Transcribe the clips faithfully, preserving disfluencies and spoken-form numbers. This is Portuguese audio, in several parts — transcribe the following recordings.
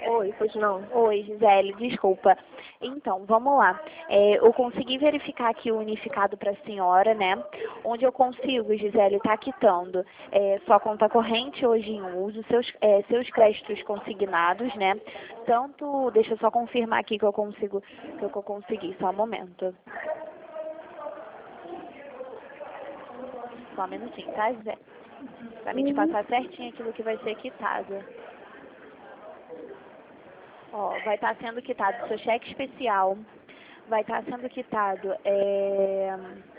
Oi, pois não. Oi, Gisele, desculpa. Então, vamos lá. É, eu consegui verificar aqui o unificado para a senhora, né? Onde eu consigo, Gisele, estar quitando é, sua conta corrente hoje em uso, seus, é, seus créditos consignados, né? Tanto, deixa eu só confirmar aqui que eu consigo, que eu consegui, só um momento. Só um minutinho, tá, Gisele? Pra mim te passar certinho aquilo que vai ser quitado. Ó, vai estar sendo quitado seu cheque especial, vai estar sendo quitado é,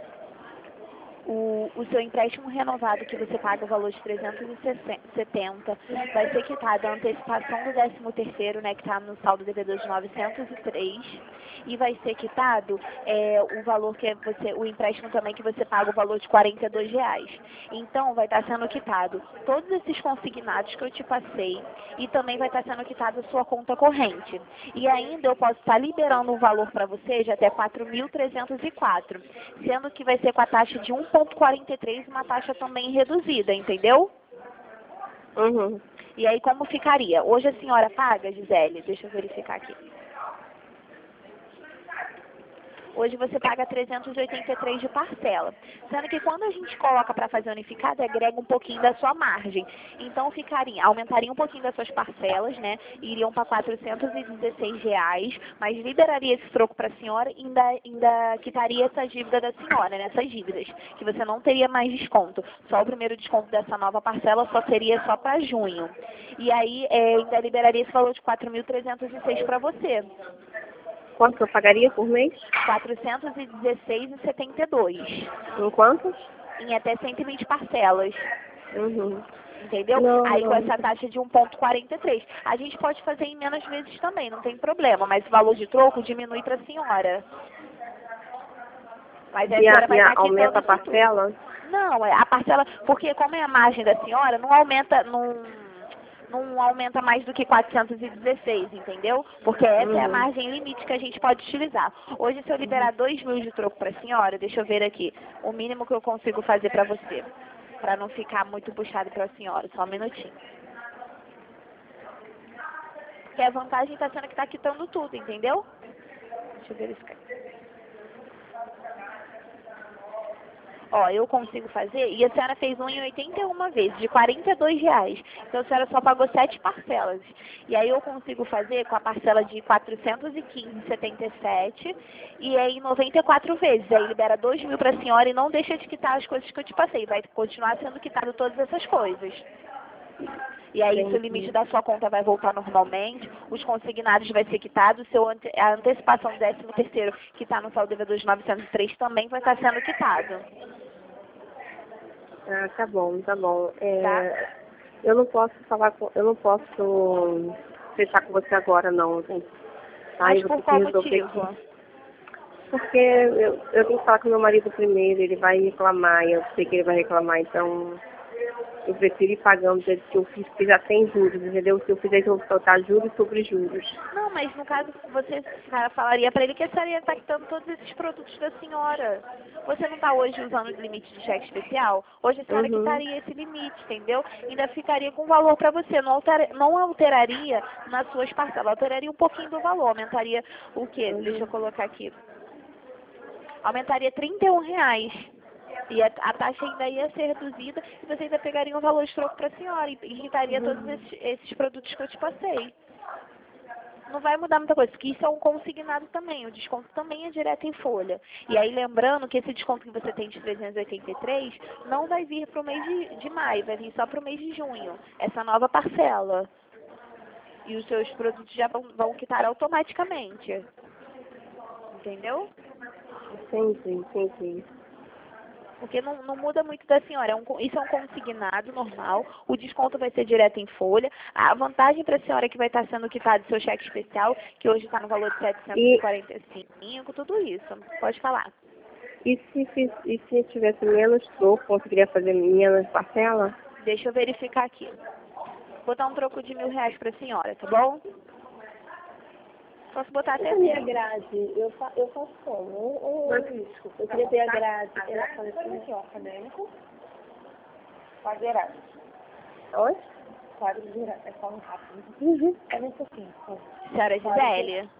o, o seu empréstimo renovado, que você paga o valor de trezentos e setenta, vai ser quitado a antecipação do décimo terceiro, né, que está no saldo devedor de novecentos e três, e vai ser quitado é, o valor que você, o empréstimo também que você paga o valor de quarenta e dois reais. Então, vai estar sendo quitado todos esses consignados que eu te passei e também vai estar sendo quitada a sua conta corrente. E ainda eu posso estar liberando um valor para você de até quatro mil trezentos e quatro, sendo que vai ser com a taxa de um vírgula quarenta e três, uma taxa também reduzida, entendeu? Uhum. E aí como ficaria? Hoje a senhora paga, Gisele? Deixa eu verificar aqui. Hoje você paga trezentos e oitenta e três de parcela. Sendo que quando a gente coloca para fazer unificado, agrega um pouquinho da sua margem. Então ficaria, aumentaria um pouquinho das suas parcelas, né? Iriam para quatrocentos e dezesseis reais, mas liberaria esse troco para a senhora e ainda, ainda quitaria essa dívida da senhora, né? Essas dívidas, que você não teria mais desconto. Só o primeiro desconto dessa nova parcela só seria só para junho. E aí é, ainda liberaria esse valor de quatro mil trezentos e seis para você. Quanto que eu pagaria por mês? quatrocentos e dezesseis reais e setenta e dois. Em quantos? Em até cento e vinte parcelas. Uhum. Entendeu? Não, Aí com não. essa taxa de um vírgula quarenta e três. A gente pode fazer em menos vezes também, não tem problema. Mas o valor de troco diminui para a senhora. Mas a E, a, senhora vai e a, estar aumenta quitando a isso tudo. parcela? Não, é a parcela, porque como é a margem da senhora, não aumenta, não, não aumenta mais do que quatrocentos e dezesseis, entendeu? Porque essa é a Uhum. margem limite que a gente pode utilizar. Hoje, se eu liberar dois mil de troco para a senhora, deixa eu ver aqui, o mínimo que eu consigo fazer para você, para não ficar muito puxado para a senhora, só um minutinho. Porque a vantagem está sendo que está quitando tudo, entendeu? Deixa eu verificar. Ó, eu consigo fazer, e a senhora fez um em oitenta e uma vezes, de quarenta e dois reais. Então a senhora só pagou sete parcelas. E aí eu consigo fazer com a parcela de quatrocentos e quinze reais e setenta e sete e é em noventa e quatro vezes. Aí libera dois mil para a senhora e não deixa de quitar as coisas que eu te passei. Vai continuar sendo quitado todas essas coisas. E aí, se o limite da sua conta vai voltar normalmente, os consignados vai ser quitado, seu ante, a antecipação do décimo terceiro, que está no saldo devedor de novecentos e três, também vai estar sendo quitado. Ah, tá bom, tá bom. É, Tá? eu não posso falar com, eu não posso fechar com você agora não, gente. Tá? Mas Eu vou por ter que qual resolver motivo? aqui. Porque eu, eu tenho que falar com meu marido primeiro, ele vai reclamar, eu sei que ele vai reclamar, então eu prefiro ir pagando do que eu fiz, porque já tem juros, entendeu? Se eu fizer, eu vou soltar juros sobre juros. Não, mas no caso, você cara, falaria para ele que a senhora ia estar quitando todos esses produtos da senhora. Você não está hoje usando o limite de cheque especial? Hoje a senhora Uhum. quitaria esse limite, entendeu? Ainda ficaria com valor para você. Não, alter, não alteraria nas suas parcelas, alteraria um pouquinho do valor. Aumentaria o quê? Deixa eu Uhum. colocar aqui. Aumentaria trinta e um reais. E a, a taxa ainda ia ser reduzida e você ainda pegaria um valor de troco para a senhora e, e quitaria todos Uhum. esses, esses produtos que eu te passei. Não vai mudar muita coisa, porque isso é um consignado também, o desconto também é direto em folha. E aí lembrando que esse desconto que você tem de trezentos e oitenta e três não vai vir para o mês de, de maio, vai vir só para o mês de junho, essa nova parcela. E os seus produtos já vão, vão quitar automaticamente. Entendeu? Entendi, entendi. Porque não, não muda muito da senhora. É um, isso é um consignado normal. O desconto vai ser direto em folha. A vantagem para a senhora é que vai estar sendo quitado seu cheque especial, que hoje está no valor de setecentos e quarenta e cinco, tudo isso. Pode falar. E se, fiz, e se tivesse menos troco, conseguiria fazer menos parcela? Deixa eu verificar aqui. Vou botar um troco de mil reais para a senhora, tá bom? Posso botar até A minha assim. grade, eu, fa eu faço como? Eu, eu, eu queria ter a grade, ela fala assim, aqui, ó, acadêmico, quadro grade. Oi? Quadro grade, é só um rápido. Uhum. É nesse aqui. senhora Gisele?